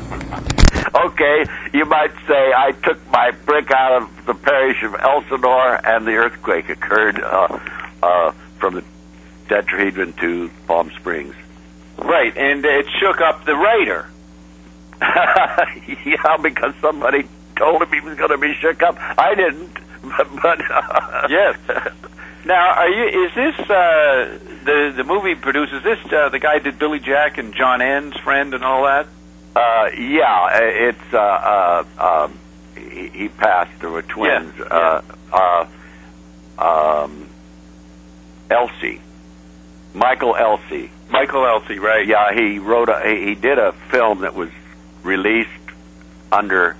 Okay, you might say I took my brick out of the parish of Elsinore, and the earthquake occurred from the Tetrahedron to Palm Springs. Right, and it shook up the writer. Yeah, because somebody told him he was going to be shook up. I didn't, but yes. Now, is this the movie produced? Is this the guy who did Billy Jack and John Ann's friend and all that? Yeah, it's he passed. There were twins. Elsey, Michael Elsey. Michael Elsey, right? Yeah, he did a film that was released under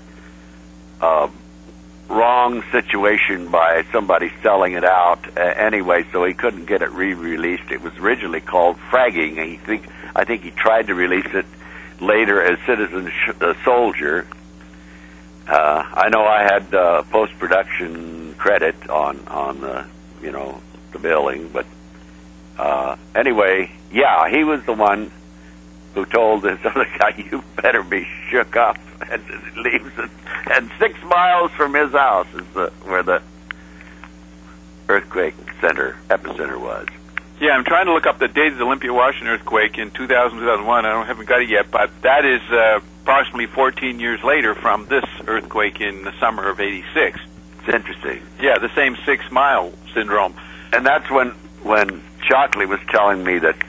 wrong situation by somebody selling it out anyway, so he couldn't get it re-released. It was originally called Fragging. I think he tried to release it later as Citizen Soldier. I know I had post-production credit on the the billing, but anyway, yeah, he was the one who told this other guy, "You better be shook up," and leaves it. And 6 miles from his house is where the earthquake epicenter was. Yeah, I'm trying to look up the date of the Olympia, Washington earthquake in 2000, 2001. I haven't got it yet, but that is approximately 14 years later from this earthquake in the summer of '86. It's interesting. Yeah, the same 6 mile syndrome. And that's when Shockley was telling me that,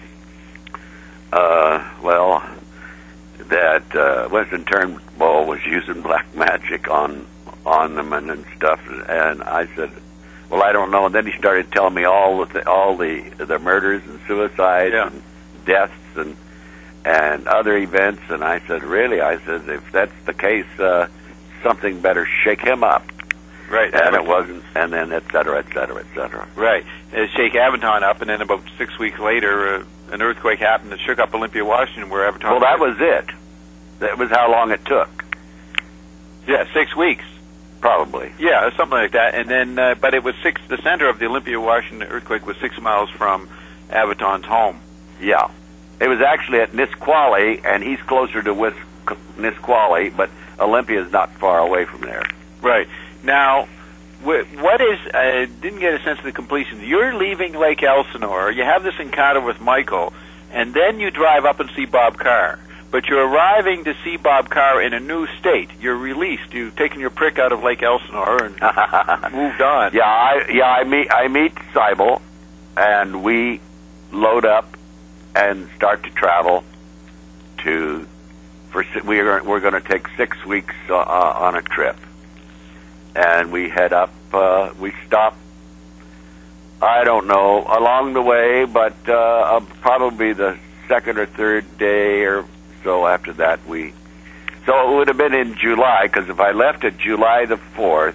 that Winston Turnbull was using black magic on them and stuff. And I said, well, I don't know. And then he started telling me all the murders and suicides and deaths and other events. And I said, really? I said, if that's the case, something better shake him up. Right. And it wasn't, and then et cetera, et cetera, et cetera. Right. Shake Avanton up, and then about 6 weeks later, an earthquake happened that shook up Olympia, Washington, where Avanton... Well, that was it. That was how long it took. Yeah, 6 weeks. Probably. Yeah, something like that. And then, but it was the center of the Olympia, Washington earthquake was 6 miles from Avanton's home. Yeah. It was actually at Nisqually, and he's closer to Nisqually, but Olympia is not far away from there. Right. Now, what is, didn't get a sense of the completion. You're leaving Lake Elsinore, you have this encounter with Michael, and then you drive up and see Bob Carr. But you're arriving to see Bob Carr in a new state. You're released. You've taken your prick out of Lake Elsinore and moved on. I meet Seibel, and we load up and start to travel we're going to take 6 weeks on a trip. And we head up, we stop, I don't know, along the way, but probably the second or third day or so after that so it would have been in July, because if I left it July the 4th,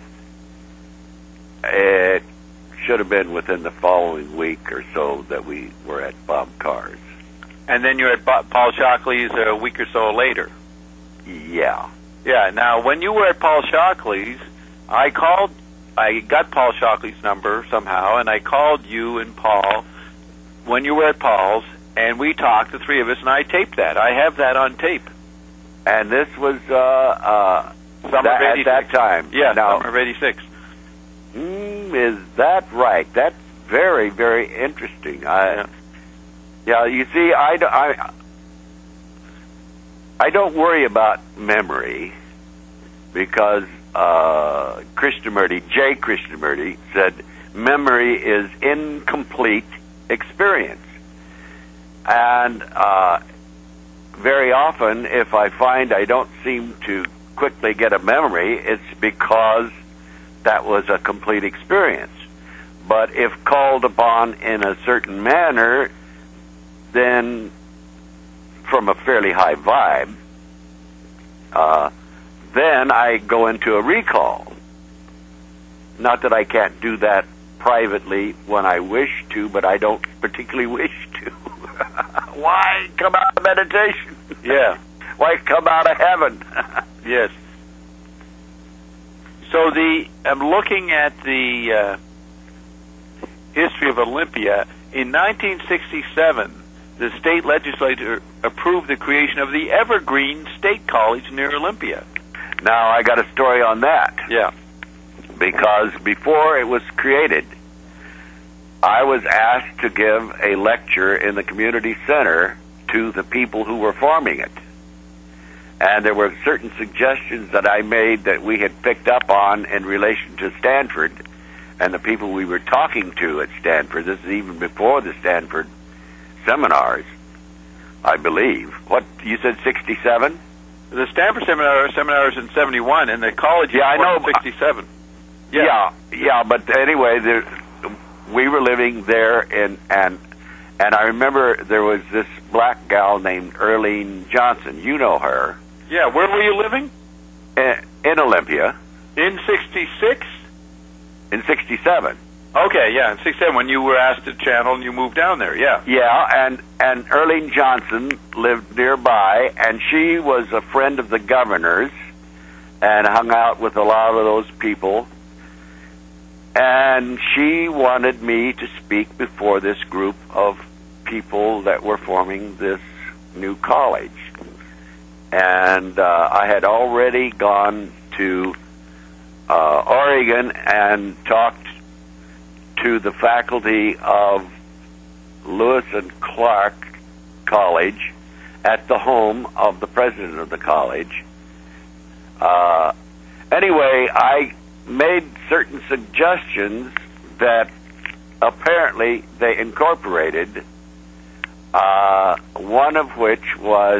it should have been within the following week or so that we were at Bob Carr's. And then you're at Paul Shockley's a week or so later. Yeah. Yeah, now when you were at Paul Shockley's, I got Paul Shockley's number somehow, and I called you and Paul when you were at Paul's, and we talked, the three of us, and I taped that. I have that on tape. And this was summer of 86. At that time. Yeah, summer of '86. Is that right? That's very, very interesting. Yeah, you see, I don't worry about memory because Jay Krishnamurti said memory is incomplete experience. And very often, if I find I don't seem to quickly get a memory, it's because that was a complete experience. But if called upon in a certain manner, then from a fairly high vibe, then I go into a recall. Not that I can't do that privately when I wish to, but I don't particularly wish to. Why come out of meditation? Yeah. Why come out of heaven? Yes. So I'm looking at the history of Olympia. In 1967, the state legislature approved the creation of the Evergreen State College near Olympia. Now, I got a story on that. Yeah. Because before it was created, I was asked to give a lecture in the community center to the people who were forming it. And there were certain suggestions that I made that we had picked up on in relation to Stanford and the people we were talking to at Stanford. This is even before the Stanford seminars, I believe. What, you said 67? The Stanford seminar is in 71, and the college is in 67. Yeah, but anyway, we were living there, and I remember there was this black gal named Earlene Johnson. You know her. Yeah, where were you living? In Olympia. In 66? In 67. Okay, yeah, in 67 when you were asked to channel and you moved down there, yeah. Yeah, and Earlene Johnson lived nearby, and she was a friend of the governor's and hung out with a lot of those people. And she wanted me to speak before this group of people that were forming this new college. And I had already gone to Oregon and talked to the faculty of Lewis and Clark College at the home of the president of the college. Anyway, I made certain suggestions that apparently they incorporated, one of which was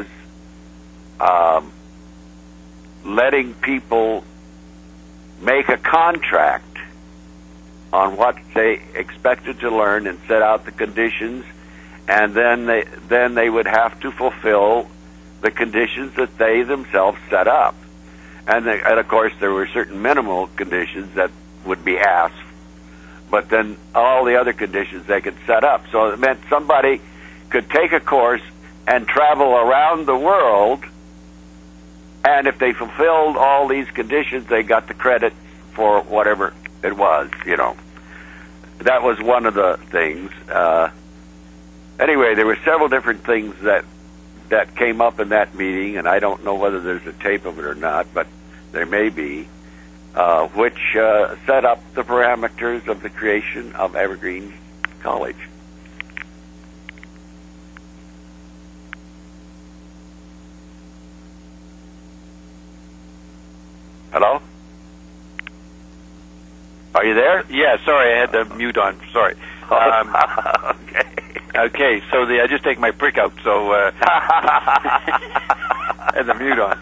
letting people make a contract on what they expected to learn and set out the conditions, and then they would have to fulfill the conditions that they themselves set up. And of course, there were certain minimal conditions that would be asked, but then all the other conditions they could set up. So it meant somebody could take a course and travel around the world, and if they fulfilled all these conditions, they got the credit for whatever it was, you know. That was one of the things. Anyway, there were several different things that came up in that meeting, and I don't know whether there's a tape of it or not, but there may be, which set up the parameters of the creation of Evergreen College. Hello? Are you there? Yeah, sorry, I had the mute on. Sorry. Okay. Okay, so I just take my prick out, so and the mute on.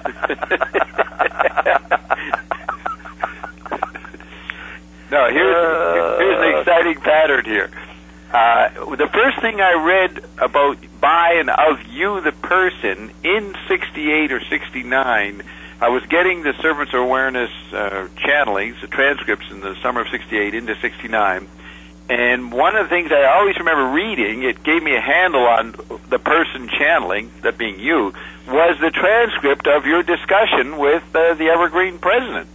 No, here's the exciting pattern here. The first thing I read about by and of you, the person, in 68 or 69, I was getting the Servants of Awareness channelings, the transcripts in the summer of 68 into 69, and one of the things I always remember reading, it gave me a handle on the person channeling, that being you, was the transcript of your discussion with the Evergreen president.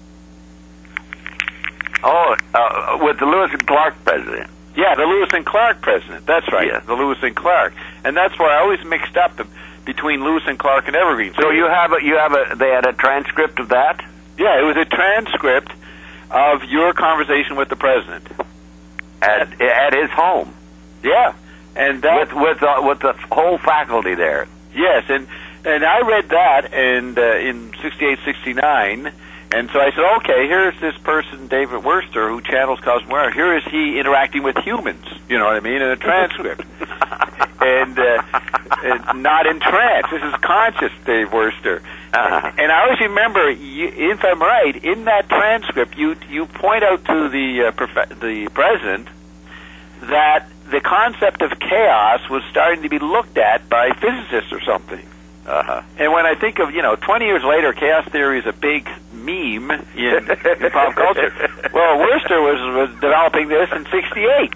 Oh, with the Lewis and Clark president. Yeah, the Lewis and Clark president. That's right, Yeah. The Lewis and Clark, and that's where I always mixed up between Lewis and Clark and Evergreen. So they had a transcript of that? Yeah, it was a transcript of your conversation with the president At his home. Yeah, and that with the whole faculty there. Yes, and I read that and in 68, 69, and so I said, okay, here's this person, David Worster, who channels Cosmic Awareness. Here is he interacting with humans, you know what I mean, in a transcript. and not in trance. This is conscious, Dave Worster. And I always remember, if I'm right, in that transcript, you point out to the president that the concept of chaos was starting to be looked at by physicists or something. And when I think of, 20 years later, chaos theory is a big meme in pop culture. Well, Worster was developing this in 68.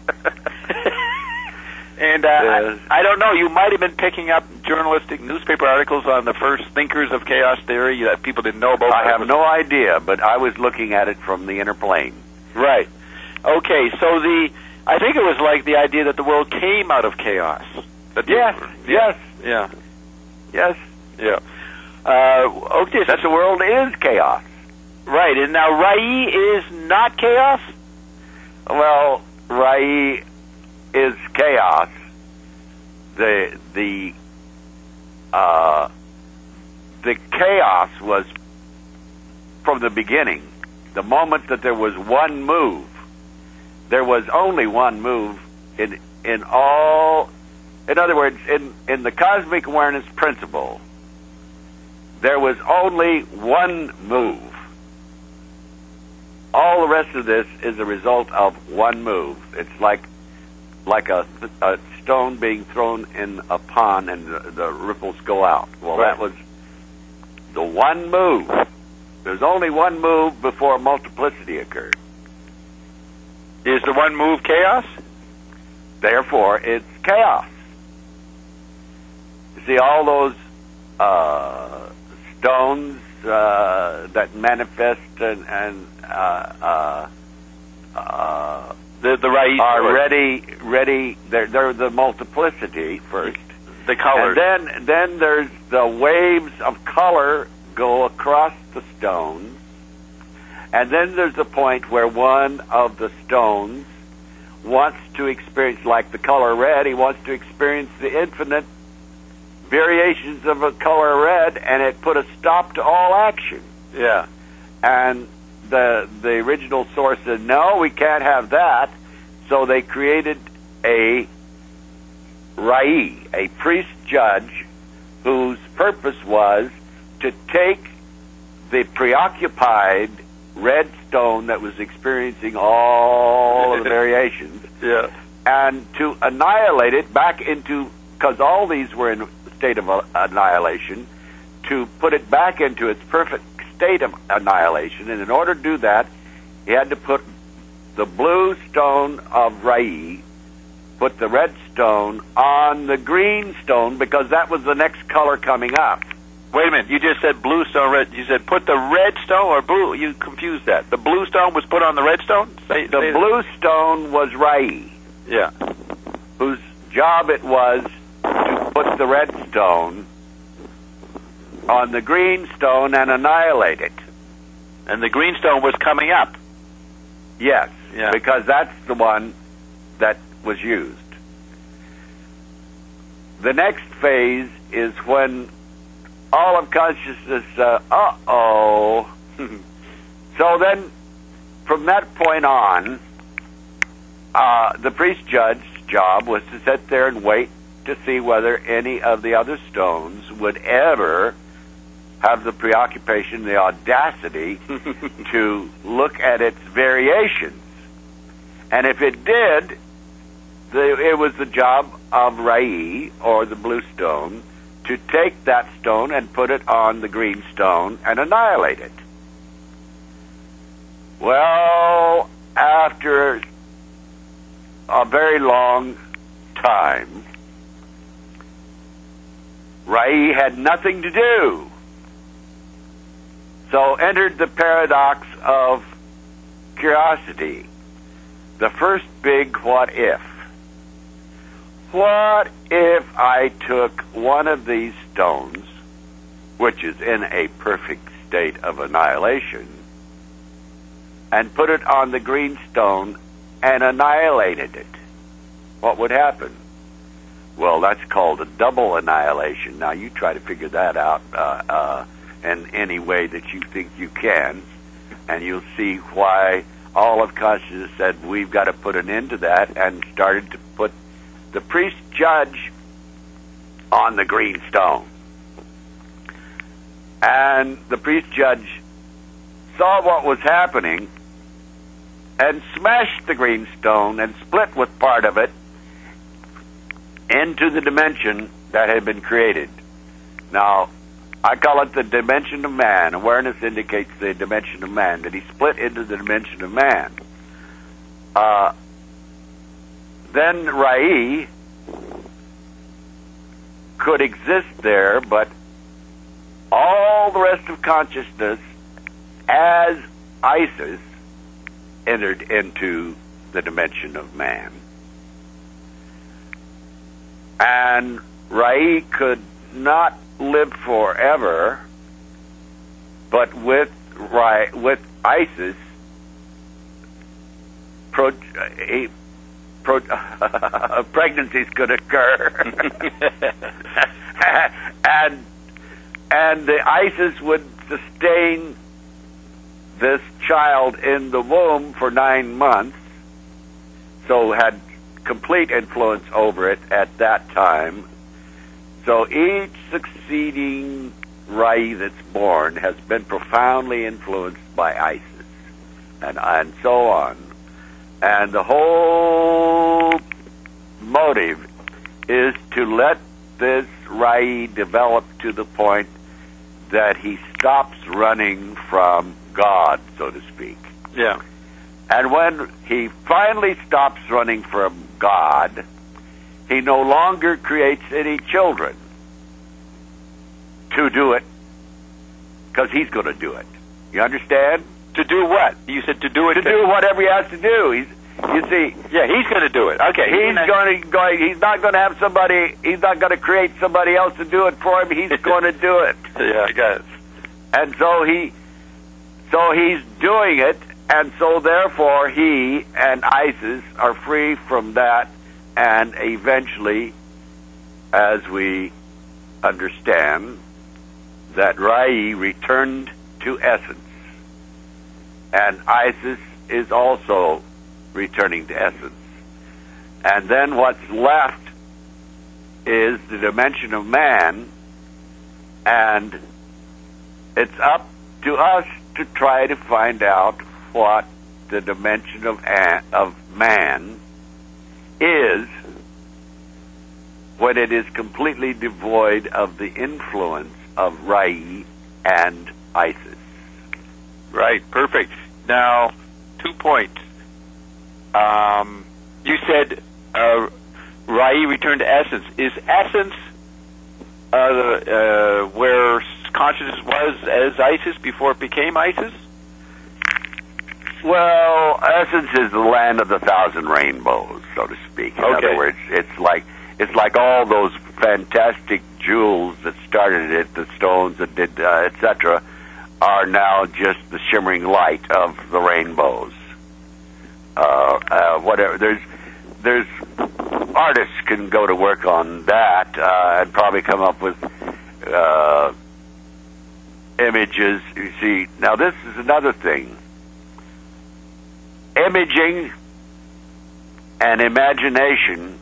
And I don't know, you might have been picking up journalistic newspaper articles on the first thinkers of chaos theory that people didn't know about. I have no idea, but I was looking at it from the inner plane. Right. Okay, so I think it was like the idea that the world came out of chaos. Yes. Yeah. Yes. Yeah. Okay. That the world is chaos. Right. And now Rai is not chaos? Well, Rai is chaos. The chaos was from the beginning. The moment that there was one move, there was only one move in all. In other words, in the cosmic awareness principle, there was only one move. All the rest of this is a result of one move. It's like a stone being thrown in a pond and the ripples go out. Well, right. That was the one move. There's only one move before multiplicity occurred. Is the one move chaos? Therefore, it's chaos. You see, all those stones that manifest and the Rai are ready. They're the multiplicity first. The colors. And then there's the waves of color go across the stones. And then there's a point where one of the stones wants to experience, like the color red, he wants to experience the infinite variations of a color red, and it put a stop to all action. Yeah. And the original source said, no, we can't have that. So they created a Rai, a priest judge, whose purpose was to take the preoccupied red stone that was experiencing all of the variations, yeah, and to annihilate it back into, because all these were in a state of annihilation, to put it back into its perfect state of annihilation. And in order to do that, he had to put the blue stone of Rai, put the red stone on the green stone, because that was the next color coming up. Wait a minute, you just said blue stone, red. You said put the red stone or blue? You confused that. The blue stone was put on the red stone? The blue stone was Rai. Yeah. Whose job it was to put the red stone on the green stone and annihilate it. And the green stone was coming up. Yes, yeah. Because that's the one that was used. The next phase is when all of consciousness, So then, from that point on, the priest judge's job was to sit there and wait to see whether any of the other stones would ever have the preoccupation, the audacity to look at its variations. And if it did, it was the job of Rai, or the blue stone, to take that stone and put it on the green stone and annihilate it. Well, after a very long time, Rai had nothing to do. So entered the paradox of curiosity, the first big what if. What if I took one of these stones, which is in a perfect state of annihilation, and put it on the green stone and annihilated it? What would happen? Well, that's called a double annihilation. Now, you try to figure that out in any way that you think you can, and you'll see why all of consciousness said, we've got to put an end to that, and started to put the priest judge on the green stone. And the priest judge saw what was happening and smashed the green stone and split with part of it into the dimension that had been created. Now, I call it the dimension of man. Awareness indicates the dimension of man, that he split into the dimension of man. Then Rai could exist there, but all the rest of consciousness, as Isis, entered into the dimension of man. And Rai could not live forever, but with Isis, pregnancies could occur, and the Isis would sustain this child in the womb for 9 months, so had complete influence over it at that time. So each succeeding Rai that's born has been profoundly influenced by Isis, and so on. And the whole motive is to let this Rai develop to the point that he stops running from God, so to speak. Yeah. And when he finally stops running from God, he no longer creates any children to do it, because he's going to do it. You understand? To do what? You said to do it. To do whatever he has to do. You see? Yeah, he's going to do it. Okay. He's not going to have somebody. He's not going to create somebody else to do it for him. He's going to do it. Yeah, I guess. And so he's doing it, and so therefore he and Isis are free from that, and eventually, as we understand, that Rai returned to essence, and Isis is also returning to essence. And then what's left is the dimension of man, and it's up to us to try to find out what the dimension of man is when it is completely devoid of the influence of Rai and Isis. Right, perfect. Now, 2 points. You said Rai returned to essence. Is essence where consciousness was as Isis before it became Isis? Well, essence is the land of the thousand rainbows, so to speak. In other words, it's like all those fantastic jewels that started it, the stones that did, etc., are now just the shimmering light of the rainbows. Whatever. There's artists can go to work on that and probably come up with images. You see, now this is another thing. Imaging and imagination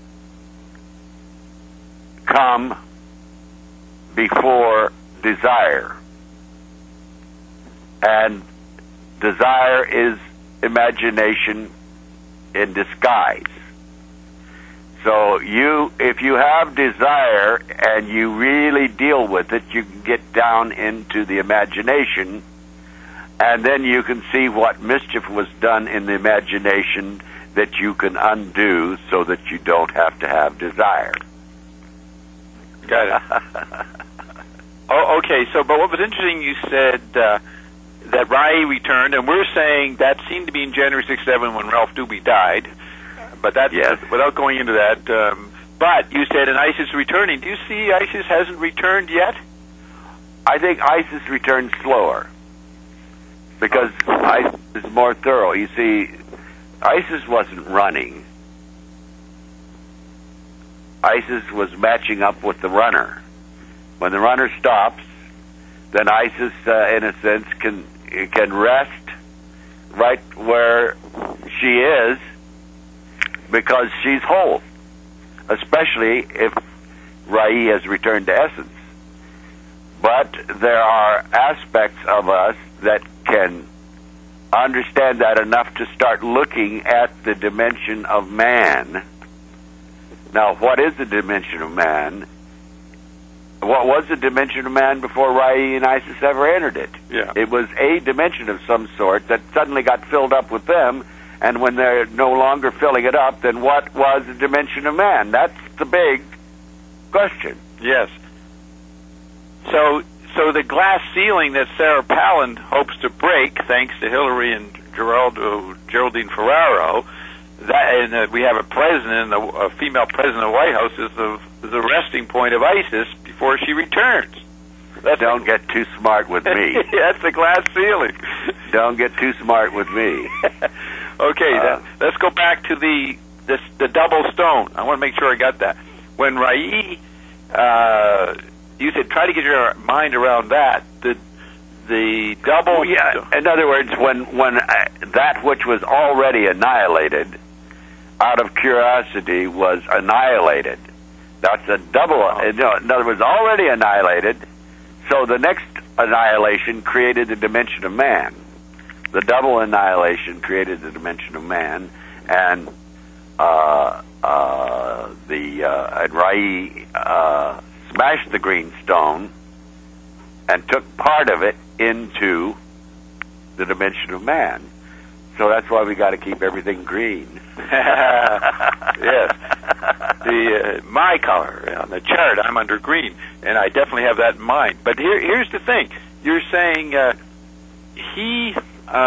come before desire. And desire is imagination in disguise. So if you have desire and you really deal with it, you can get down into the imagination, and then you can see what mischief was done in the imagination that you can undo so that you don't have to have desire. Got it. Oh, okay. So, but what was interesting, you said that Rai returned, and we're saying that seemed to be in January 1967 when Ralph Doobie died. But that's without going into that. But you said an Isis returning. Do you see Isis hasn't returned yet? I think Isis returned slower because Isis is more thorough. You see, Isis wasn't running. Isis was matching up with the runner. When the runner stops, then Isis, in a sense, can rest right where she is because she's whole, especially if Rai has returned to essence. But there are aspects of us that can understand that enough to start looking at the dimension of man. Now, what is the dimension of man? What was the dimension of man before Rai and Isis ever entered it? Yeah. It was a dimension of some sort that suddenly got filled up with them, and when they're no longer filling it up, then what was the dimension of man? That's the big question. Yes. So the glass ceiling that Sarah Palin hopes to break, thanks to Hillary and Geraldine Ferraro, we have a president, a female president of the White House, is the resting point of ISIS before she returns. Don't get too smart with me. That's the glass ceiling. Don't get too smart with me. Okay, let's go back to the double stone. I want to make sure I got that. When Rai, you said try to get your mind around that. The double. Well, yeah. In other words, when that which was already annihilated, out of curiosity, was annihilated. That's a double. In other words, already annihilated. So the next annihilation created the dimension of man. The double annihilation created the dimension of man, and Rai smashed the green stone and took part of it into the dimension of man. So that's why we got to keep everything green. Yes. My color on the chart, I'm under green, and I definitely have that in mind. But here's the thing: you're saying he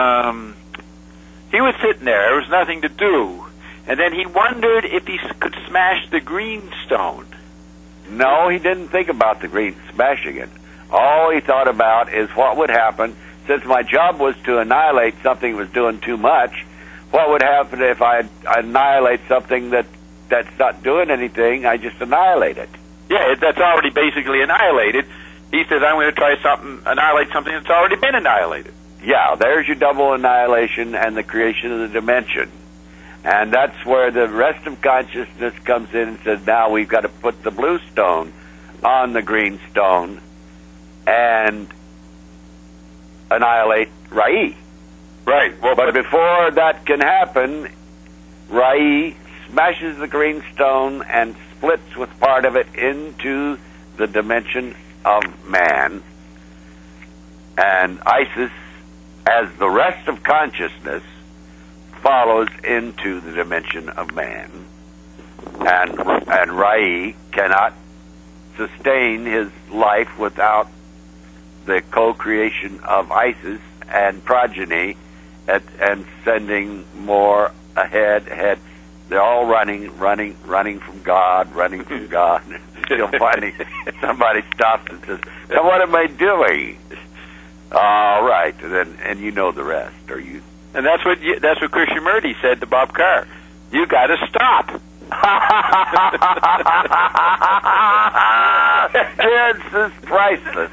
was sitting there was nothing to do, and then he wondered if he could smash the green stone. No, he didn't think about the green smashing it. All he thought about is what would happen. Since my job was to annihilate something that was doing too much, what would happen if I annihilate something that's not doing anything? I just annihilate it. Yeah, that's already basically annihilated. He says, I'm going to try annihilate something that's already been annihilated. Yeah, there's your double annihilation and the creation of the dimension. And that's where the rest of consciousness comes in and says, now we've got to put the blue stone on the green stone and annihilate Rai. Right. Well, but before that can happen, Rai smashes the green stone and splits with part of it into the dimension of man. And Isis, as the rest of consciousness, follows into the dimension of man. And Rai cannot sustain his life without the co-creation of Isis and progeny, and sending more ahead. They're all running from God, Still finding somebody stops and says, "Now what am I doing?" All right, and you know the rest, or you. And that's what Krishnamurti said to Bob Carr. You got to stop. This is priceless.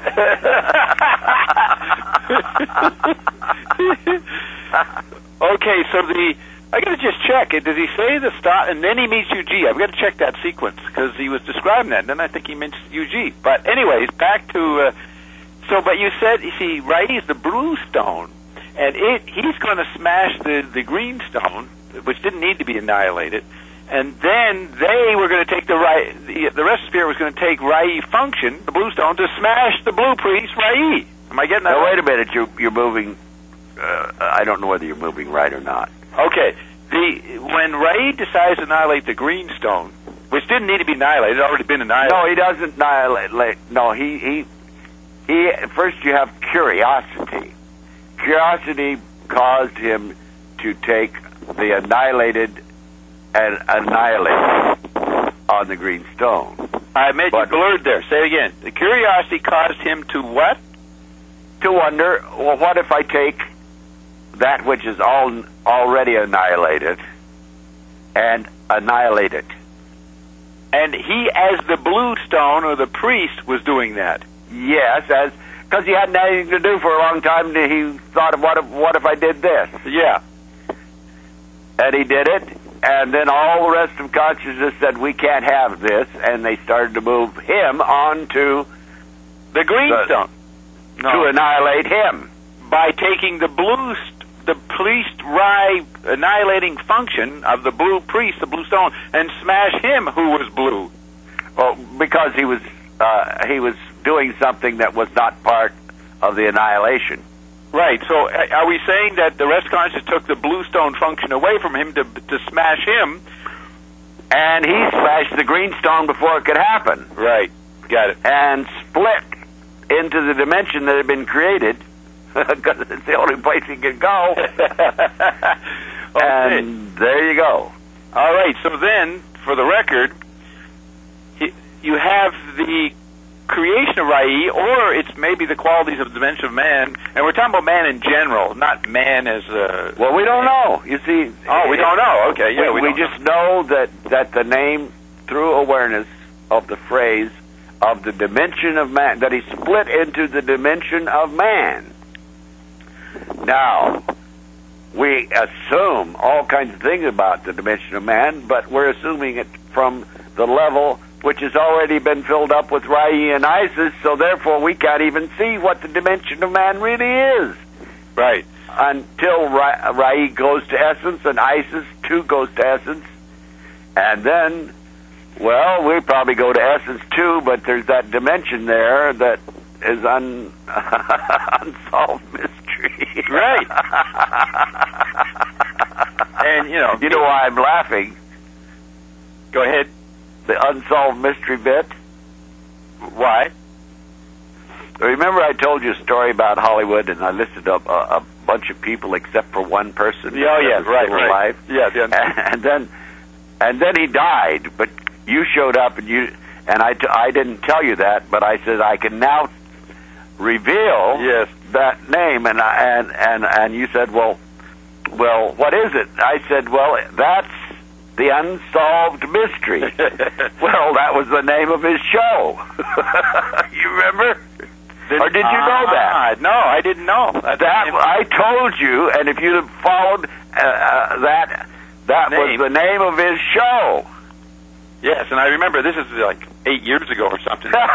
Okay, so I got to just check. Does he say the stop, and then he meets UG? I've got to check that sequence because he was describing that, and then I think he meant UG. But anyways, back to but you said, you see, Rai's the blue stone, and he's going to smash the green stone, which didn't need to be annihilated. And then they were going to take the rest of Spirit was going to take Rai function, the blue stone, to smash the blue priest Rai. Am I getting that? Now, right? wait a minute. You're moving. I don't know whether you're moving right or not. Okay. When Rai decides to annihilate the green stone, which didn't need to be annihilated, it had already been annihilated. No, he doesn't annihilate. No, he. First, you have curiosity. Curiosity caused him to take the annihilated and annihilate on the green stone. I admit you blurred there. Say it again. The curiosity caused him to what? To wonder, well, what if I take that which is already annihilated and annihilate it? And he, as the blue stone or the priest, was doing that. Yes, because he hadn't had anything to do for a long time. He thought of what if I did this? Yeah. And he did it. And then all the rest of consciousness said, we can't have this, and they started to move him on to the green stone. To annihilate him. By taking the priest Rai annihilating function of the blue priest, the blue stone, and smash him who was blue. Well, because he was doing something that was not part of the annihilation. Right, so are we saying that the rest conscious took the blue stone function away from him to smash him? And he smashed the green stone before it could happen. Right, got it. And split into the dimension that had been created, because it's the only place he could go. Okay. And there you go. All right, so then, for the record, you have the creation of Rai, or it's maybe the qualities of the dimension of man, and we're talking about man in general, not man as a... Well, we don't know. You see... Oh, we don't know. Okay, yeah, we just know that the name, through awareness of the phrase, of the dimension of man, that he split into the dimension of man. Now, we assume all kinds of things about the dimension of man, but we're assuming it from the level which has already been filled up with Rai and Isis, so therefore we can't even see what the dimension of man really is. Right. Until Rai goes to essence and Isis too goes to essence. And then, well, we probably go to essence too, but there's that dimension there that is unsolved mystery. Right. And, you know why I'm laughing? Go ahead. The unsolved mystery bit. Why? Remember I told you a story about Hollywood, and I listed up a bunch of people except for one person. Oh, yeah, right. Alive. Yeah, and then he died, but you showed up, and I didn't tell you that, but I said I can now reveal that name, and you said, well, what is it? I said, well, that's the unsolved mystery. Well, that was the name of his show. You remember? Or did you know that? No, I didn't know. I told you, and if you'd have followed that was the name of his show. Yes, and I remember this is like 8 years ago or something. and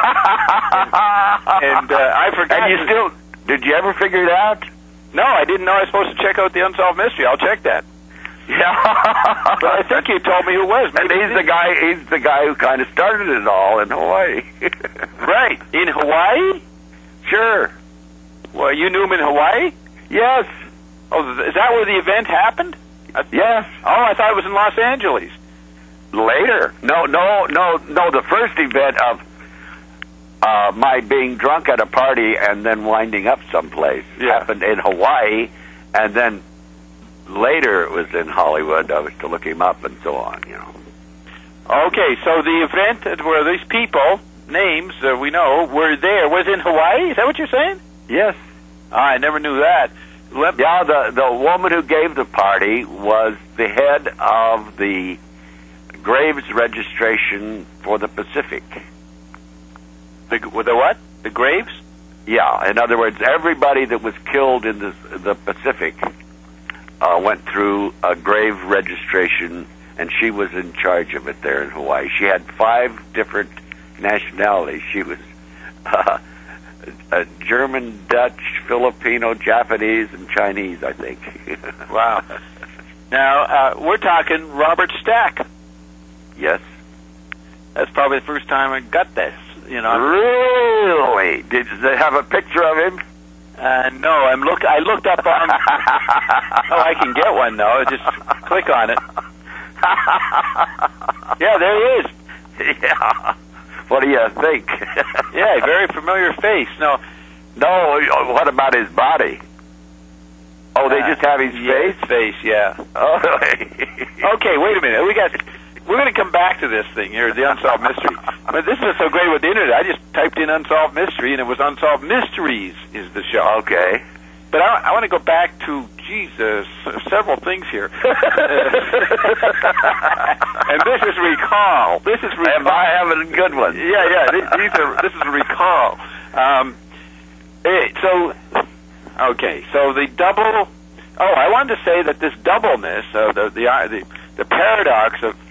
I forgot. And did you ever figure it out? No, I didn't know I was supposed to check out the unsolved mystery. I'll check that. Yeah, but I think you told me who it was. Maybe and he's the guy who kind of started it all in Hawaii. Right, in Hawaii? Sure. Well, you knew him in Hawaii? Yes. Oh, is that where the event happened? Yes. Oh, I thought it was in Los Angeles. Later. No. The first event of my being drunk at a party and then winding up someplace happened in Hawaii, and then later it was in Hollywood. I was to look him up and so on, Okay, so the event where these people, names we know, were there was in Hawaii? Is that what you're saying? Yes. I never knew that. Yeah, the woman who gave the party was the head of the Graves registration for the Pacific. The what? The Graves? Yeah, in other words, everybody that was killed in the Pacific went through a grave registration, and she was in charge of it there in Hawaii. She had 5 different nationalities. She was German, Dutch, Filipino, Japanese, and Chinese, I think. Wow. Now, we're talking Robert Stack. Yes. That's probably the first time I got this, Really? Did they have a picture of him? No, I looked up on... Oh, I can get one, though. Just click on it. Yeah, there he is. Yeah. What do you think? Yeah, very familiar face. No, what about his body? Oh, they just have his face? Face, yeah. Oh, okay, wait a minute. We're going to come back to this thing here, the Unsolved Mystery. But this is so great with the Internet. I just typed in Unsolved Mystery, and it was Unsolved Mysteries is the show. Okay. But I want to go back to, several things here. And this is recall. Am I having a good one? Yeah. This is recall. So the double... Oh, I wanted to say that this doubleness, the paradox of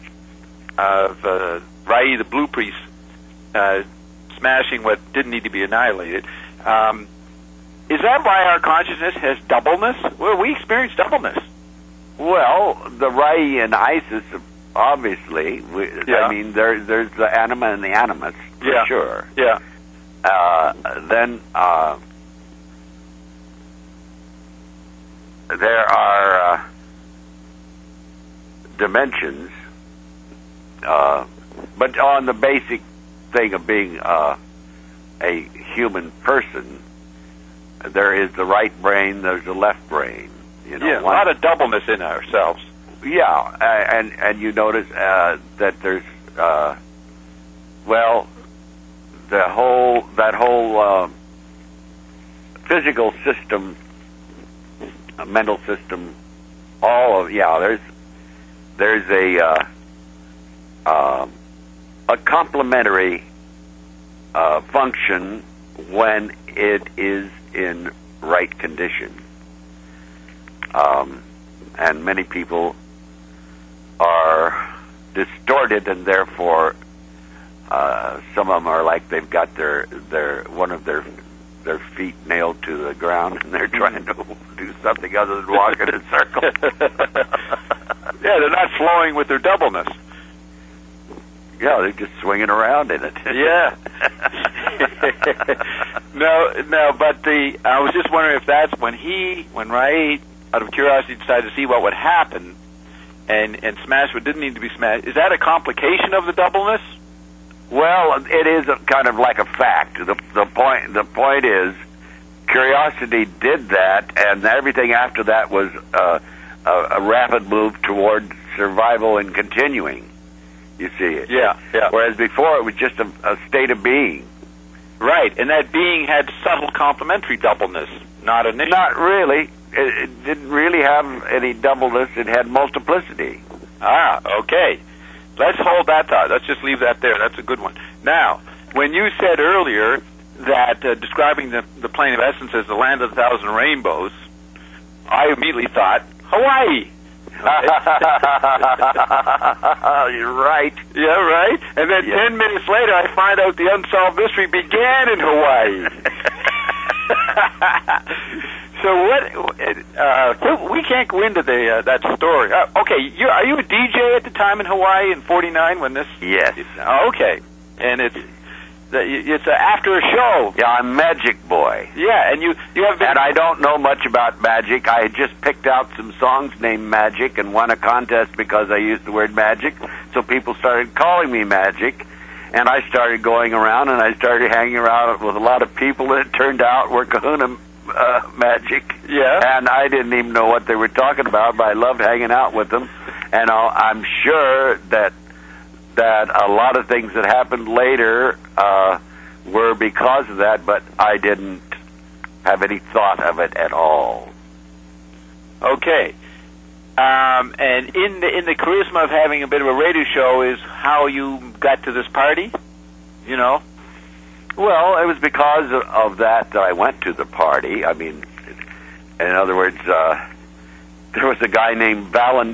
Rai, the Blue Priest, smashing what didn't need to be annihilated, is that why our consciousness has doubleness? Well, we experience doubleness. Well, the Rai and Isis, obviously. I mean, there's the anima and the animus, for sure. Yeah. Then there are dimensions, but on the basic thing of being a human person, there is the right brain, there's the left brain. A lot of doubleness in ourselves. Yeah, and you notice that there's that whole physical system, mental system, there's a complementary function when it is in right condition. And many people are distorted, and therefore some of them are like they've got their one of their feet nailed to the ground, and they're trying to do something other than walk in a circle. Yeah, they're not flowing with their doubleness. Yeah, they're just swinging around in it. Yeah. No, but I was just wondering if that's when Ray, out of curiosity, decided to see what would happen and smash what didn't need to be smashed. Is that a complication of the doubleness? Well, it is kind of like a fact. The point is, curiosity did that, and everything after that was a rapid move toward survival and continuing. You see it. Yeah. Whereas before it was just a state of being. Right, and that being had subtle complementary doubleness, not initial. Not really. It didn't really have any doubleness. It had multiplicity. Okay. Let's hold that thought. Let's just leave that there. That's a good one. Now, when you said earlier that describing the plane of essence as the land of 1,000 rainbows, I immediately thought, Hawaii. You're right. Yeah, right? And then 10 minutes later, I find out the unsolved mystery began in Hawaii. So we can't go into that story. Okay, are you a DJ at the time in Hawaii in '49 when this? Yes. Okay, and it's after a show. Yeah, I'm Magic Boy. Yeah, and you have been. And I don't know much about magic. I had just picked out some songs named Magic and won a contest because I used the word magic. So people started calling me Magic, and I started going around and I started hanging around with a lot of people, and it turned out we're Kahuna Magic. Yeah. And I didn't even know what they were talking about, but I loved hanging out with them. And I'm sure that a lot of things that happened later were because of that, but I didn't have any thought of it at all. Okay. And in the charisma of having a bit of a radio show is how you got to this party, you know? Well, it was because of that I went to the party. I mean, in other words, there was a guy named Bill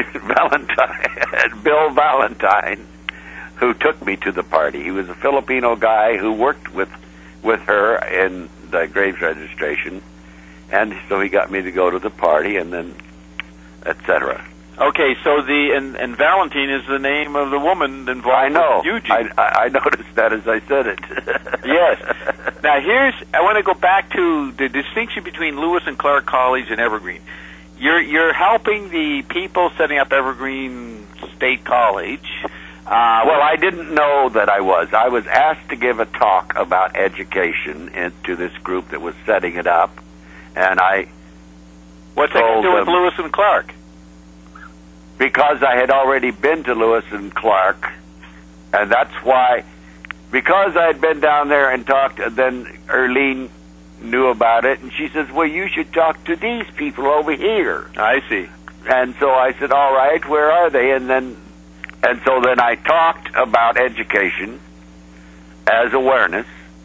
Valentine, who took me to the party. He was a Filipino guy who worked with her in the graves registration, and so he got me to go to the party, and then etc. Okay, so and Valentine is the name of the woman involved. I know. With Eugene. I noticed that as I said it. Yes. Now I want to go back to the distinction between Lewis and Clark College and Evergreen. You're helping the people setting up Evergreen State College. Well, I didn't know that I was. I was asked to give a talk about education to this group that was setting it up, and what's that to do with Lewis and Clark? Because I had already been to Lewis and Clark, and that's why. Because I had been down there and talked, then Erlene knew about it, and she says, "Well, you should talk to these people over here." I see. And so I said, "All right, where are they?" And so then I talked about education as awareness,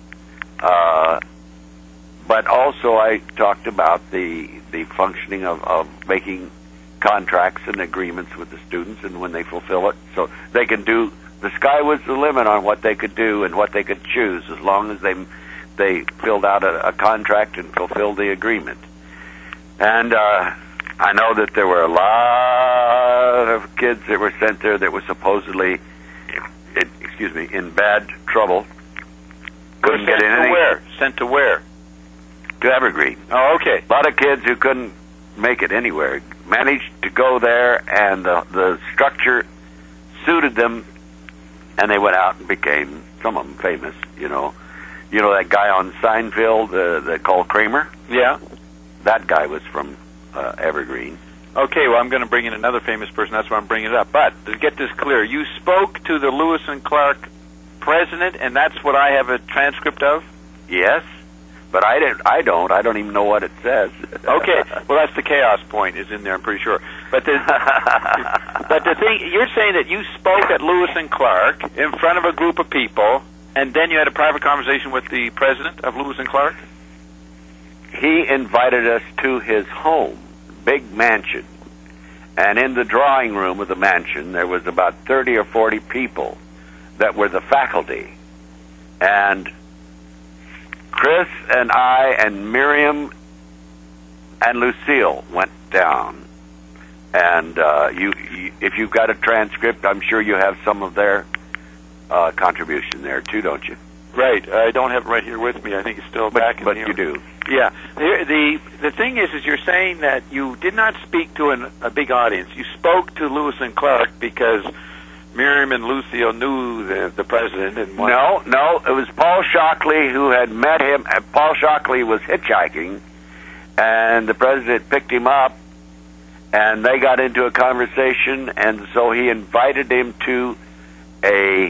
but also I talked about the functioning of making contracts and agreements with the students, and when they fulfill it, so they can do. The sky was the limit on what they could do and what they could choose, as long as they filled out a contract and fulfilled the agreement. And I know that there were a lot of kids that were sent there that were supposedly, in bad trouble. Couldn't get anything. Where? Sent to where? To Evergreen. Oh, okay. A lot of kids who couldn't make it anywhere managed to go there, and the structure suited them, and they went out and became, some of them, famous. You know that guy on Seinfeld, called Kramer? Yeah. That guy was from Evergreen. Okay, well, I'm going to bring in another famous person. That's why I'm bringing it up. But to get this clear, you spoke to the Lewis and Clark president, and that's what I have a transcript of? Yes, but I don't even know what it says. Okay, well, that's the chaos point is in there, I'm pretty sure. But the thing, you're saying that you spoke at Lewis and Clark in front of a group of people, and then you had a private conversation with the president of Lewis and Clark? He invited us to his home, big mansion. And in the drawing room of the mansion, there was about 30 or 40 people that were the faculty. And Chris and I and Miriam and Lucille went down. And if you've got a transcript, I'm sure you have some of their contribution there too, don't you? Right. I don't have it right here with me. I think it's still back in but here. You do. Yeah. The thing is you're saying that you did not speak to a big audience. You spoke to Lewis and Clark because Miriam and Lucille knew the president. And No, it was Paul Shockley who had met him. Paul Shockley was hitchhiking, and the president picked him up, and they got into a conversation, and so he invited him to a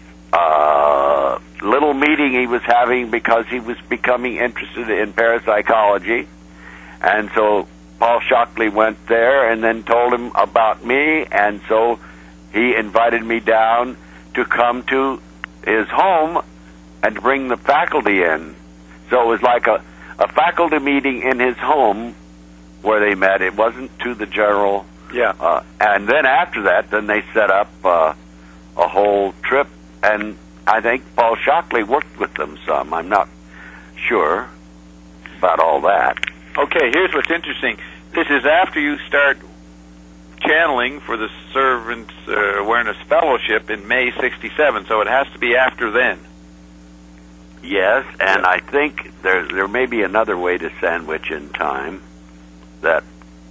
little meeting he was having because he was becoming interested in parapsychology. And so Paul Shockley went there and then told him about me, and so he invited me down to come to his home and bring the faculty in. So it was like a faculty meeting in his home where they met. It wasn't to the general. Yeah. And then after that, then they set up a whole trip, and I think Paul Shockley worked with them some. I'm not sure about all that. Okay, here's what's interesting. This is after you start channeling for the Servants Awareness Fellowship in May '67, so it has to be after then. Yes, and I think there may be another way to sandwich in time that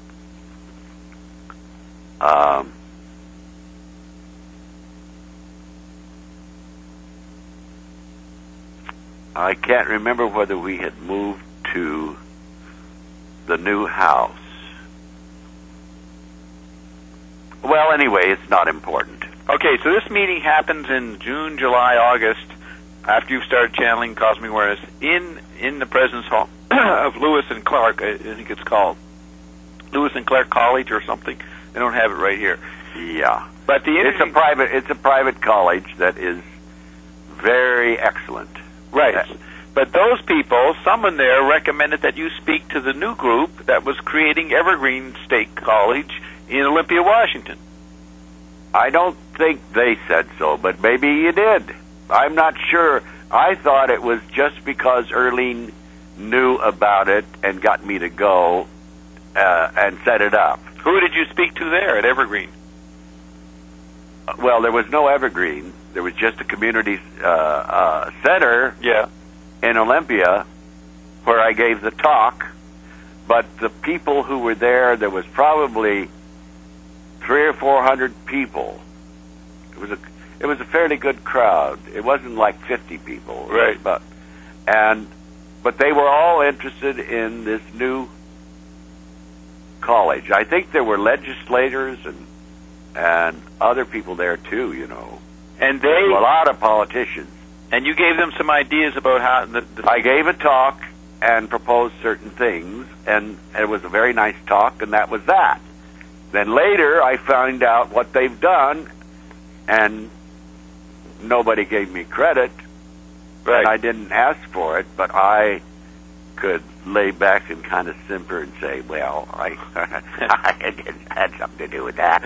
I can't remember whether we had moved to the new house. Well, anyway, it's not important. Okay, so this meeting happens in June, July, August, after you've started channeling Cosmic Awareness, in the President's Hall of Lewis and Clark, I think it's called Lewis and Clark College or something. I don't have it right here. Yeah. But it's a private college that is very excellent. Right. But those people, someone there recommended that you speak to the new group that was creating Evergreen State College in Olympia, Washington. I don't think they said so, but maybe you did. I'm not sure. I thought it was just because Earlene knew about it and got me to go and set it up. Who did you speak to there at Evergreen? Well, there was no Evergreen. There was just a community center in Olympia where I gave the talk. But the people who were there was probably 300 or 400 people. It was a fairly good crowd. It wasn't like 50 people, right? But they were all interested in this new college. I think there were legislators and other people there too, you know. And there were a lot of politicians. And you gave them some ideas about how... I gave a talk and proposed certain things, and it was a very nice talk, and that was that. Then later I found out what they've done, and nobody gave me credit, right. And I didn't ask for it, but I could lay back and kind of simper and say, well, I had something to do with that.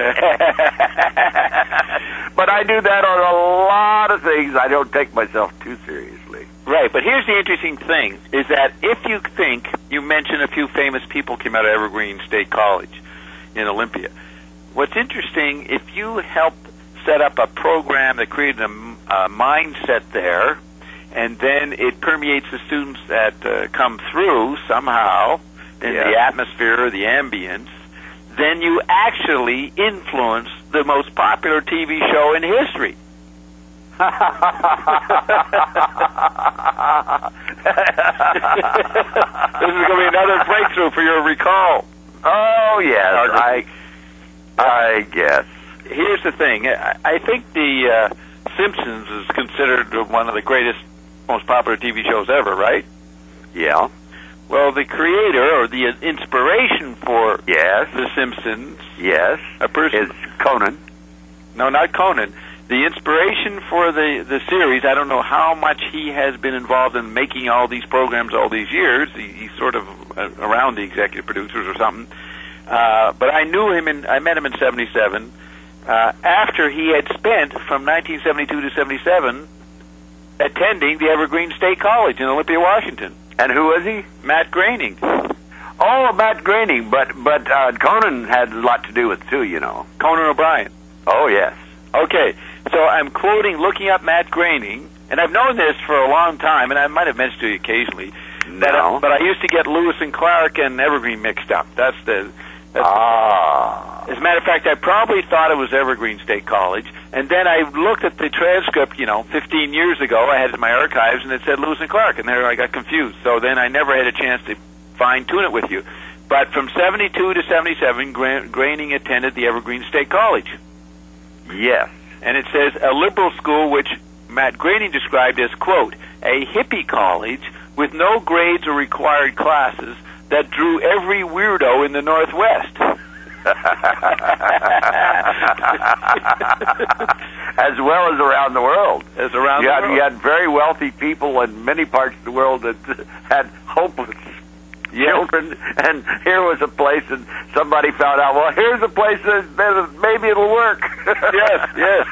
But I do that on a lot of things. I don't take myself too seriously. Right, but here's the interesting thing, is that if you think, you mentioned a few famous people came out of Evergreen State College in Olympia. What's interesting, if you helped set up a program that created a mindset there, and then it permeates the students that come through somehow in the atmosphere or the ambience, then you actually influence the most popular TV show in history. This is going to be another breakthrough for your recall. Oh, yes, I guess. Here's the thing. I think The Simpsons is considered one of the greatest, most popular TV shows ever, right? Yeah. Well, the creator, or the inspiration for The Simpsons... Yes. A person... is Conan. No, not Conan. The inspiration for the series, I don't know how much he has been involved in making all these programs all these years. He's sort of around the executive producers or something. But I met him in 77, after he had spent, from 1972 to 77, attending the Evergreen State College in Olympia, Washington. And who was he? Matt Groening. Oh, Matt Groening, but Conan had a lot to do with it too, you know. Conan O'Brien. Oh, yes. Okay, so I'm looking up Matt Groening, and I've known this for a long time, and I might have mentioned to you occasionally. No. But I used to get Lewis and Clark and Evergreen mixed up. As a matter of fact, I probably thought it was Evergreen State College, and then I looked at the transcript, 15 years ago. I had it in my archives, and it said Lewis and Clark, and there I got confused. So then I never had a chance to fine-tune it with you. But from 72 to 77, Groening attended the Evergreen State College. Yes. And it says a liberal school which Matt Groening described as, quote, a hippie college with no grades or required classes that drew every weirdo in the Northwest. As well as around the world. As around the world. You had very wealthy people in many parts of the world that had hopeless children, and here was a place, and somebody found out, well, here's a place that maybe it'll work. Yes.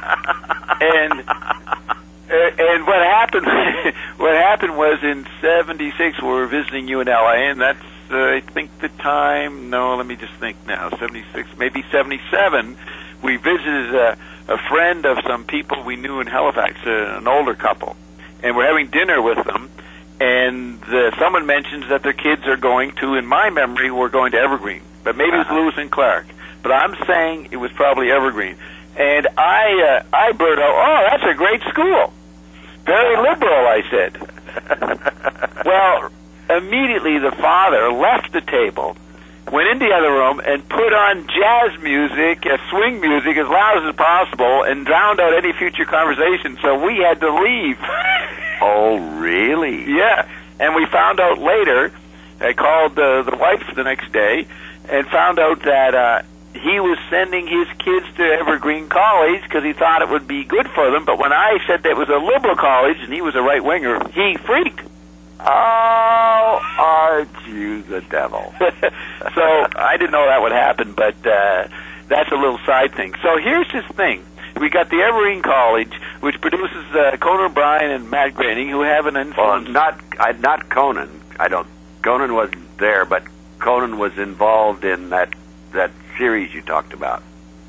And what happened was in 76 we were visiting you in LA, and that's I think the time, no, let me just think now, 76, maybe 77, we visited a friend of some people we knew in Halifax, an older couple, and we're having dinner with them, and someone mentions that their kids are going to, in my memory, we're going to Evergreen, but maybe it was Lewis and Clark, but I'm saying it was probably Evergreen. And I blurted out, oh, that's a great school. Very liberal, I said. Well, immediately the father left the table, went into the other room, and put on jazz music, swing music, as loud as possible, and drowned out any future conversation, so we had to leave. Oh, really? Yeah, and we found out later, I called the wife the next day, and found out that he was sending his kids to Evergreen College because he thought it would be good for them, but when I said that it was a liberal college, and he was a right-winger, he freaked. Oh, aren't you the devil? So I didn't know that would happen, but that's a little side thing. So here's this thing. We got the Evergreen College, which produces Conan O'Brien and Matt Groening, who have an influence. Well, not Conan. Conan wasn't there, but Conan was involved in that series you talked about.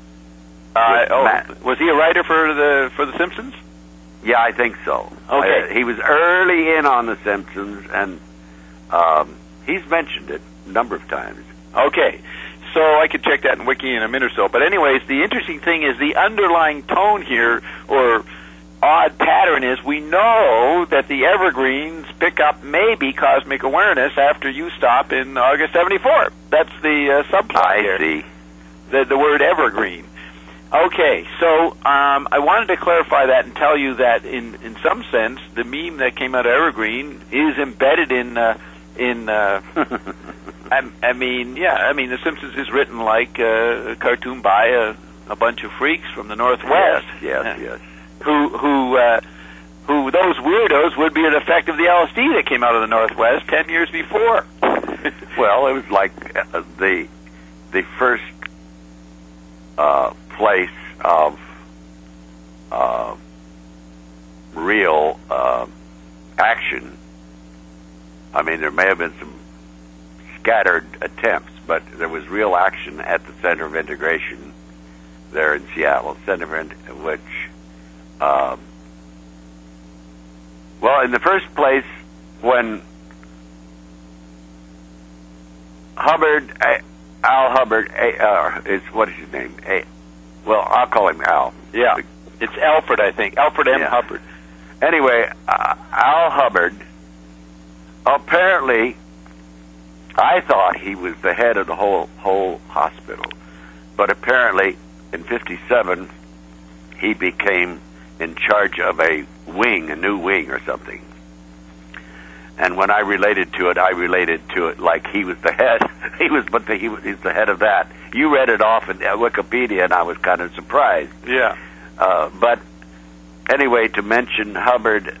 Was he a writer for the Simpsons? Yeah, I think so. Okay. He was early in on The Simpsons, and he's mentioned it a number of times. Okay. So I could check that in Wiki in a minute or so. But anyways, the interesting thing is the underlying tone here, or odd pattern, is we know that the Evergreens pick up maybe cosmic awareness after you stop in August 74. That's the subplot here. I see. The word Evergreen. Okay, so I wanted to clarify that and tell you that in some sense, the meme that came out of Evergreen is embedded in I mean, The Simpsons is written like a cartoon by a bunch of freaks from the Northwest. Yes. Who those weirdos would be an effect of the LSD that came out of the Northwest 10 years before. Well, it was like the first place of real action. I mean, there may have been some scattered attempts, but there was real action at the Center of Integration there in Seattle, which, well, in the first place, when Al Hubbard, what is his name? Well, I'll call him Al. Yeah, it's Alfred, I think. Alfred M. Hubbard. Anyway, Al Hubbard apparently I thought he was the head of the whole hospital, but apparently in '57 he became in charge of a new wing or something. And when I related to it like he was the head. He's the head of that. You read it off in Wikipedia, and I was kind of surprised. Yeah. But anyway, to mention Hubbard,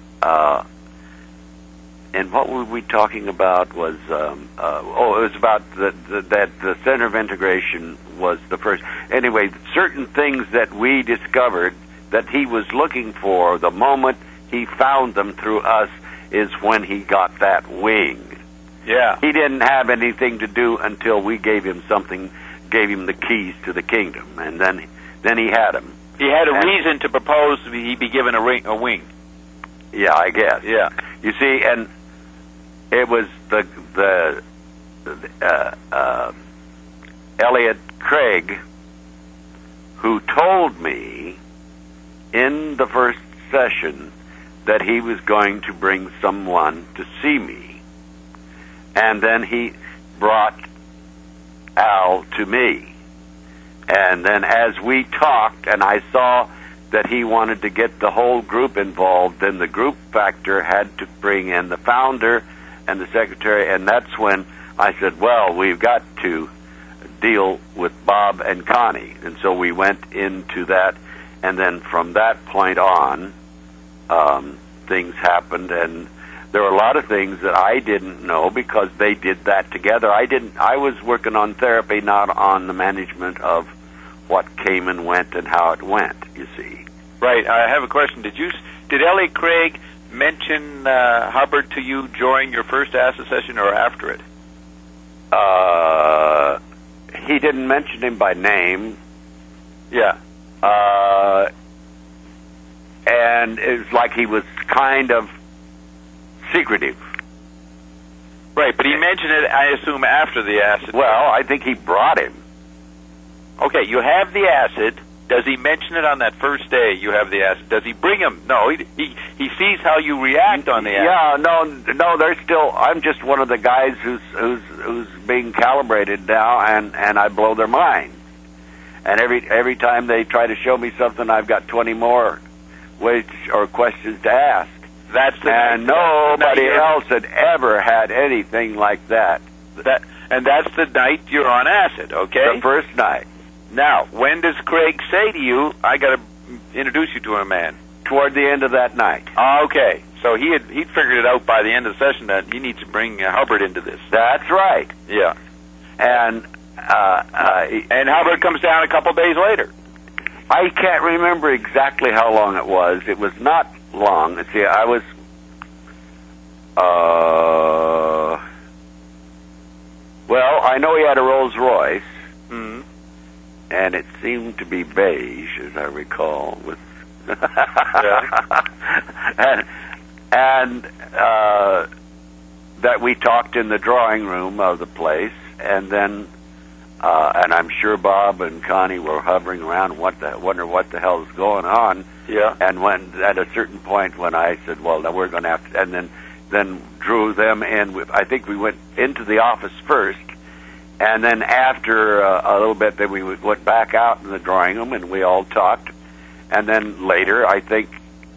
and what were we talking about? Was it was about that the Center of Integration was the first. Anyway, certain things that we discovered that he was looking for, the moment he found them through us, is when he got that wing. Yeah. He didn't have anything to do until we gave him the keys to the kingdom, and then he had them. He had a reason to propose he be given a wing. Yeah, I guess. Yeah. You see, and it was the Elliot Craig who told me in the first session that he was going to bring someone to see me. And then he brought Al to me. And then as we talked, and I saw that he wanted to get the whole group involved, then the group factor had to bring in the founder and the secretary, and that's when I said, well, we've got to deal with Bob and Connie. And so we went into that, and then from that point on, things happened, and there were a lot of things that I didn't know because they did that together. I was working on therapy, not on the management of what came and went and how it went, you see. Right. I have a question. Did Elliot Craig mention Hubbard to you during your first acid session or after it? He didn't mention him by name. Yeah. And it was like he was kind of secretive. Right, but he mentioned it, I assume, after the acid. Well, I think he brought him. Okay, you have the acid. Does he mention it on that first day you have the acid? Does he bring him? No, he sees how you react on the acid. Yeah, no, they're still, I'm just one of the guys who's being calibrated now, and I blow their minds. And every time they try to show me something, I've got 20 more ways or questions to ask. And nobody else had ever had anything like that. And that's the night you're on acid, okay? The first night. Now, when does Craig say to you, I got to introduce you to a man? Toward the end of that night. Okay, so he'd figured it out by the end of the session that he needs to bring Hubbard into this. That's right. Yeah. And Hubbard comes down a couple days later. I can't remember exactly how long it was. It was not long. See, I was, well, I know he had a Rolls Royce, and it seemed to be beige, as I recall, with, and that we talked in the drawing room of the place, and then, and I'm sure Bob and Connie were hovering around, wonder what the hell's going on. Yeah. And when at a certain point when I said, well, now we're going to have to, and then drew them in. I think we went into the office first, and then after a little bit, then we went back out in the drawing room and we all talked. And then later, I think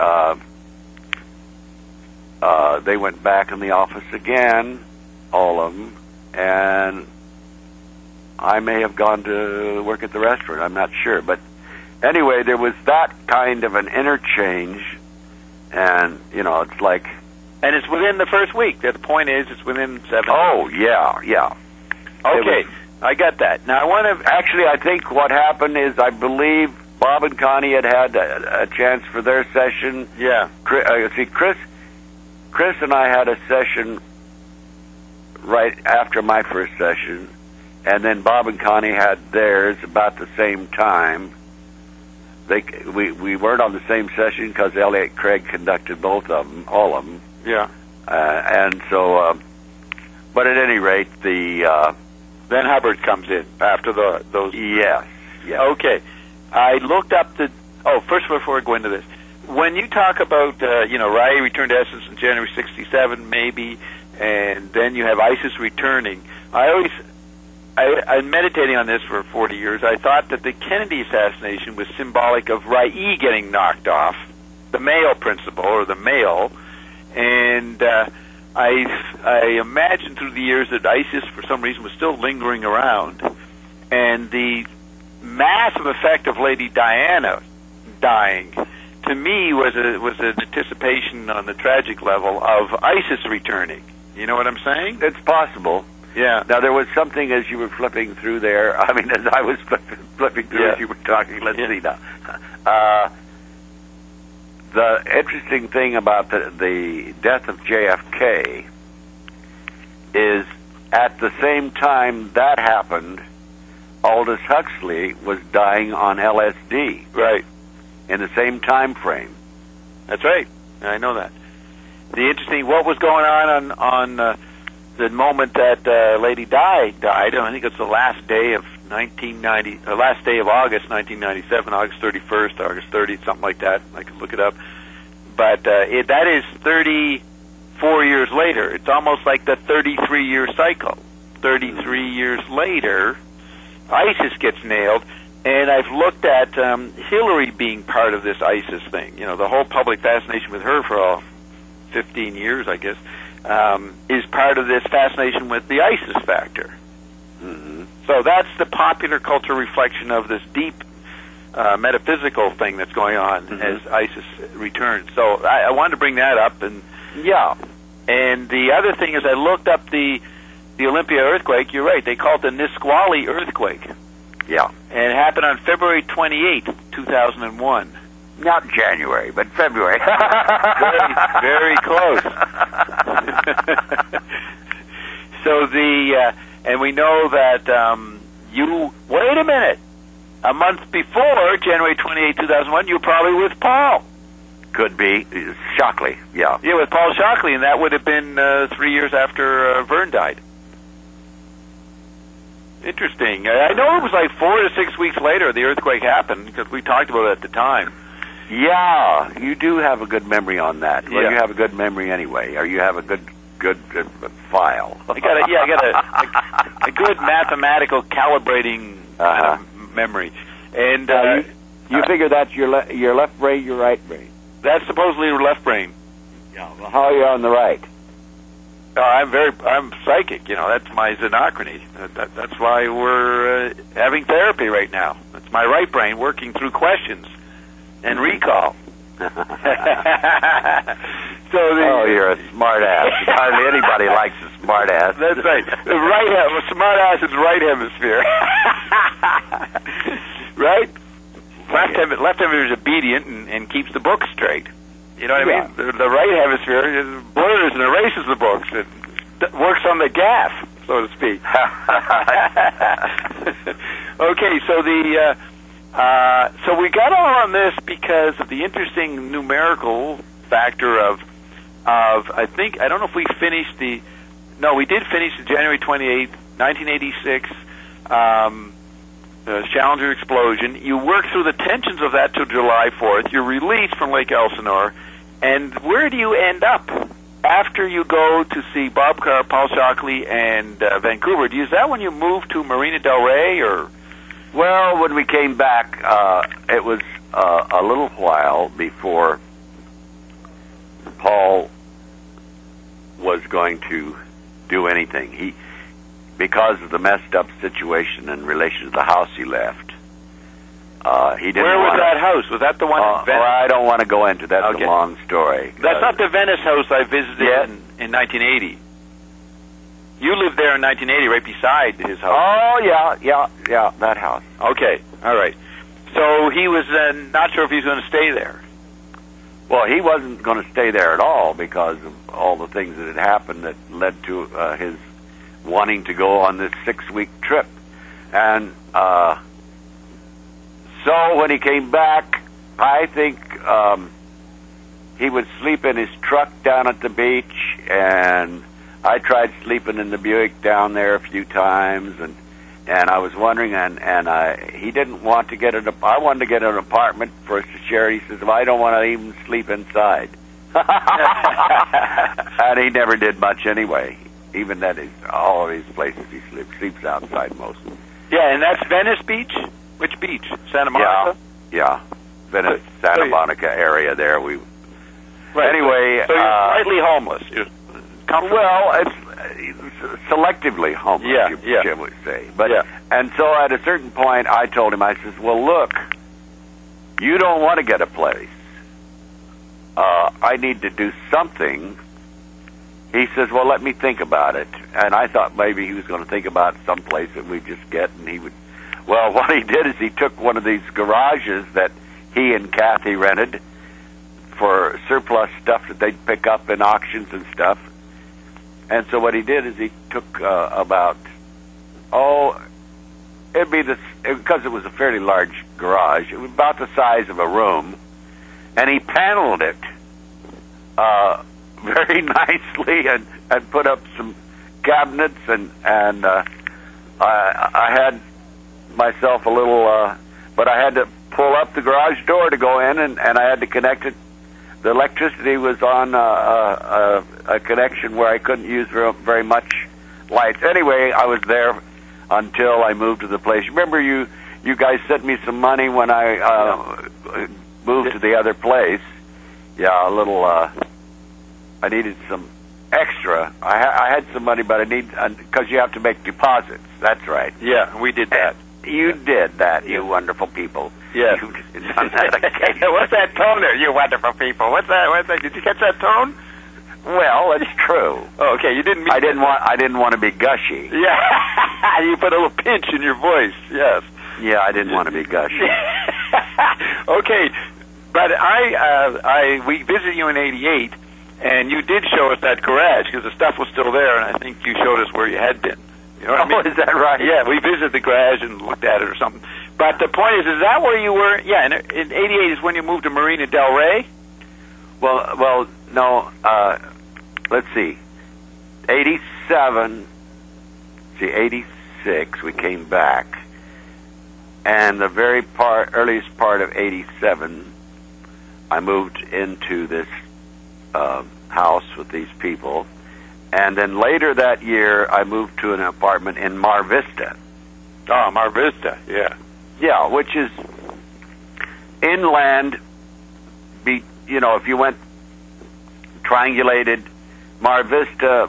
they went back in the office again, all of them, and I may have gone to work at the restaurant. I'm not sure, but anyway, there was that kind of an interchange, and it's like, and it's within the first week. The point is, it's within 7 days. Oh yeah. Okay, I got that. Now I want to actually. I think what happened is, I believe Bob and Connie had a chance for their session. Yeah. Chris and I had a session right after my first session. And then Bob and Connie had theirs about the same time. We weren't on the same session because Elliot Craig conducted both of them, all of them. Yeah. And so, but at any rate, then Hubbard comes in after those. Yes. Okay. I looked up first before I go into this, when you talk about Riley returned to Essence in January '67, maybe, and then you have ISIS returning. I'm meditating on this for 40 years. I thought that the Kennedy assassination was symbolic of Ra'i getting knocked off, the Mayo principle, or the Mayo, and I imagined through the years that ISIS, for some reason, was still lingering around, and the massive effect of Lady Diana dying, to me, was an anticipation on the tragic level of ISIS returning. You know what I'm saying? It's possible. Yeah. Now, there was something as you were flipping through there. I mean, as I was flipping through as you were talking. Let's see now. The interesting thing about the death of JFK is at the same time that happened, Aldous Huxley was dying on LSD. Right. In the same time frame. That's right. I know that. The interesting, what was going on the moment that Lady Di died? I think it's the last day of last day of August 1997, August 31st, August 30th, something like that. I can look it up. But that is 34 years later. It's almost like the 33-year cycle. 33 years later, ISIS gets nailed. And I've looked at Hillary being part of this ISIS thing. You know, the whole public fascination with her for all 15 years, I guess, is part of this fascination with the ISIS factor. Mm-hmm. So that's the popular culture reflection of this deep metaphysical thing that's going on as ISIS returns. So I wanted to bring that up. And and the other thing is I looked up the Olympia earthquake. You're right. They call it the Nisqually earthquake. Yeah. And it happened on February 28th, 2001. Not January, but February. Very close. So and we know that wait a minute. A month before, January 28, 2001, you were probably with Paul. Could be. Shockley, yeah. Yeah, with Paul Shockley, and that would have been 3 years after Vern died. Interesting. I know it was like 4 to 6 weeks later the earthquake happened, because we talked about it at the time. Yeah, you do have a good memory on that. Well, yeah. You have a good memory anyway, or you have a good file. I got a good mathematical calibrating kind of memory. And you figure that's your left brain, your right brain. That's supposedly your left brain. Yeah. Well, how are you on the right? I'm psychic. You know, that's my xenochrony. That's why we're having therapy right now. That's my right brain working through questions and recall. You're a smart ass. Hardly anybody likes a smart ass. That's right. The smart ass is right hemisphere. Right? Left hemisphere is obedient and keeps the book straight. You know what I mean? The right hemisphere blurs and erases the books. It works on the gas, so to speak. Okay, so so we got all on this because of the interesting numerical factor of I don't know if we finished we did finish the January 28th, 1986 Challenger explosion. You work through the tensions of that till July 4th. You're released from Lake Elsinore. And where do you end up after you go to see Bob Carr, Paul Shockley, and Vancouver? Is that when you move to Marina Del Rey, or? Well, when we came back, it was a little while before Paul was going to do anything. Because of the messed up situation in relation to the house he left. He didn't. Where was that house? Was that the one in Venice? I don't want to go into that. That's a long story. That's not the Venice house I visited in 1980. You lived there in 1980, right beside his house. Oh, yeah, that house. Okay, all right. So he was not sure if he was going to stay there. Well, he wasn't going to stay there at all because of all the things that had happened that led to his wanting to go on this 6-week trip. And so when he came back, I think he would sleep in his truck down at the beach, and I tried sleeping in the Buick down there a few times, and I was wondering, and he didn't want to get I wanted to get an apartment for us to share. He says, well, I don't want to even sleep inside. And he never did much anyway. even that is all of these places he sleeps outside most. Yeah, and that's Venice Beach? Which beach? Santa Monica? Yeah. Venice, Santa Monica area there. Right. Anyway, so you're slightly homeless. You're well, it's selectively homeless, Jim would say. But and so at a certain point, I told him, I says, well, look, you don't want to get a place. I need to do something. He says, well, let me think about it. And I thought maybe he was going to think about some place that we'd just get, and he would. Well, what he did is he took one of these garages that he and Kathy rented for surplus stuff that they'd pick up in auctions and stuff. And so what he did is he took it'd be because it was a fairly large garage. It was about the size of a room, and he paneled it very nicely and put up some cabinets and I had myself a little, but I had to pull up the garage door to go in, and I had to connect it. The electricity was on a connection where I couldn't use very much lights. Anyway, I was there until I moved to the place. Remember, you guys sent me some money when I moved to the other place. Yeah, a little. I needed some extra. I had some money, but I need because you have to make deposits. That's right. Yeah, we did that. You did that, you wonderful people. Yes. You've done that occasionally. What's that tone there, you wonderful people? What's that? Did you catch that tone? Well, it's true. Oh, okay, you didn't mean I didn't want to be gushy. Yeah. You put a little pinch in your voice, yes. Yeah, I didn't want to be gushy. Okay, but we visited you in '88, and you did show us that garage, because the stuff was still there, and I think you showed us where you had been. You know what I mean? Is that right? Yeah, we visited the garage and looked at it or something. But the point is that where you were? Yeah, in '88 is when you moved to Marina Del Rey? Well, no, let's see. 86, we came back. And the very earliest part of '87, I moved into this house with these people. And then later that year, I moved to an apartment in Mar Vista. Oh, Mar Vista, yeah. Yeah, which is inland. If you went triangulated Mar Vista,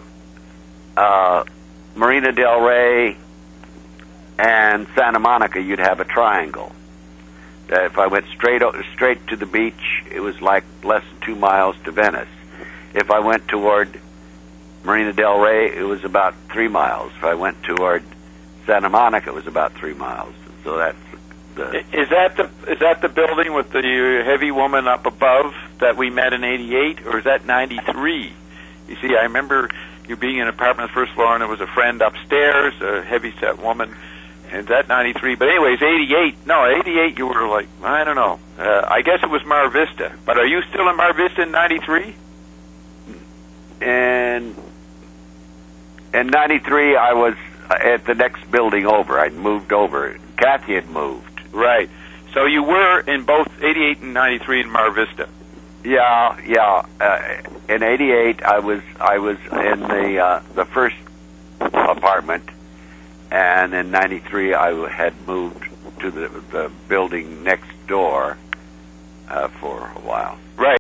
Marina Del Rey, and Santa Monica, you'd have a triangle. If I went straight to the beach, it was like less than 2 miles to Venice. If I went toward Marina Del Rey, it was about 3 miles. If I went toward Santa Monica, it was about 3 miles. So that's the. Is that the building with the heavy woman up above that we met in '88, or is that '93? You see, I remember you being in an apartment on the first floor, and there was a friend upstairs, a heavy-set woman. And that '93, but anyways, '88. No, '88. You were like, I don't know. I guess it was Mar Vista. But are you still in Mar Vista in '93? And in '93, I was at the next building over. I'd moved over. Kathy had moved. Right. So you were in both '88 and '93 in Mar Vista. Yeah. In '88, I was in the first apartment, and in '93, I had moved to the building next door for a while. Right.